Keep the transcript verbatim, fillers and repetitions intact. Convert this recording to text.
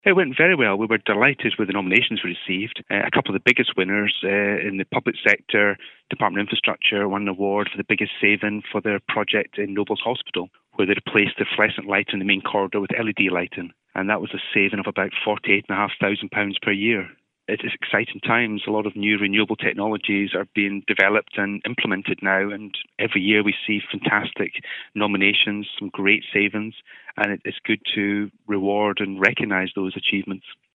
It went very well. We were delighted with the nominations we received. Uh, a couple of the biggest winners uh, in the public sector, Department of Infrastructure won an award for the biggest saving for their project in Nobles Hospital, where they replaced the fluorescent light in the main corridor with L E D lighting. And that was a saving of about forty-eight thousand five hundred pounds per year. It is exciting times. A lot of new renewable technologies are being developed and implemented now, and every year we see fantastic nominations, some great savings, and it's good to reward and recognise those achievements.